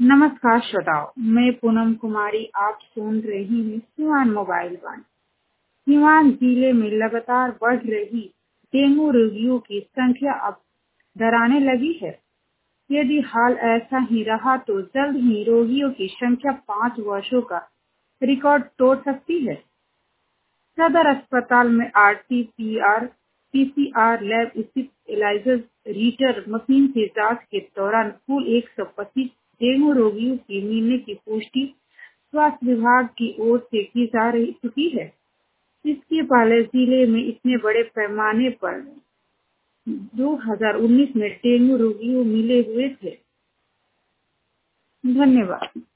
नमस्कार श्रोताओं, मैं पूनम कुमारी। आप सुन रही हैं सिवान मोबाइल वन। सिवान जिले में लगातार बढ़ रही डेंगू रोगियों की संख्या अब डराने लगी है। यदि हाल ऐसा ही रहा तो जल्द ही रोगियों की संख्या 5 वर्षों का रिकॉर्ड तोड़ सकती है। सदर अस्पताल में आरटी पीसीआर लैब स्थित एलाइजर रीटर मशीन से जांच के दौरान कुल 125 डेंगू रोगियों के मिलने की पुष्टि स्वास्थ्य विभाग की ओर से की जा चुकी है। इसके पहले जिले में इतने बड़े पैमाने पर 2019 में डेंगू रोगियों मिले हुए थे। धन्यवाद।